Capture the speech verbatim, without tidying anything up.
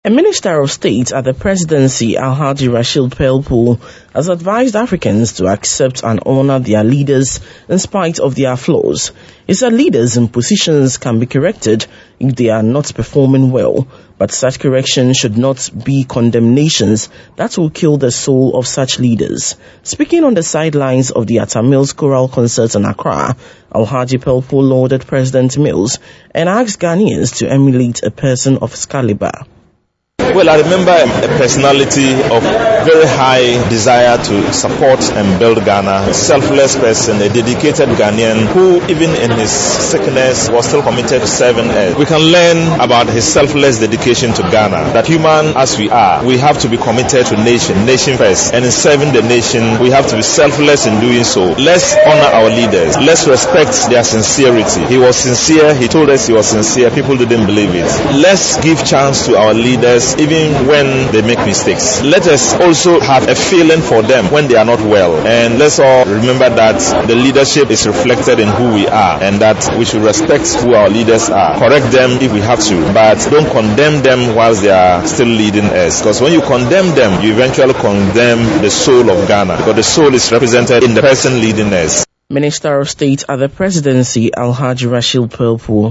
A Minister of State at the Presidency, Alhaji Rashid Pelpuo, has advised Africans to accept and honor their leaders in spite of their flaws. He said leaders in positions can be corrected if they are not performing well, but such correction should not be condemnations that will kill the soul of such leaders. Speaking on the sidelines of the Atta Mills Choral Concert in Accra, Alhaji Pelpuo lauded President Mills and asked Ghanaians to emulate a person of his caliber. Well, I remember a personality of very high desire to support and build Ghana, a selfless person, a dedicated Ghanaian who even in his sickness was still committed to serving us. We can learn about his selfless dedication to Ghana, that human as we are, we have to be committed to nation, nation first, and in serving the nation, we have to be selfless in doing so. Let's honor our leaders. Let's respect their sincerity. He was sincere. He told us he was sincere. People didn't believe it. Let's give chance to our leaders even when they make mistakes. Let us also have a feeling for them when they are not well. And let's all remember that the leadership is reflected in who we are and that we should respect who our leaders are. Correct them if we have to, but don't condemn them whilst they are still leading us. Because when you condemn them, you eventually condemn the soul of Ghana, because the soul is represented in the person leading us. Minister of State at the Presidency, Alhaji Rashid Pelpuo.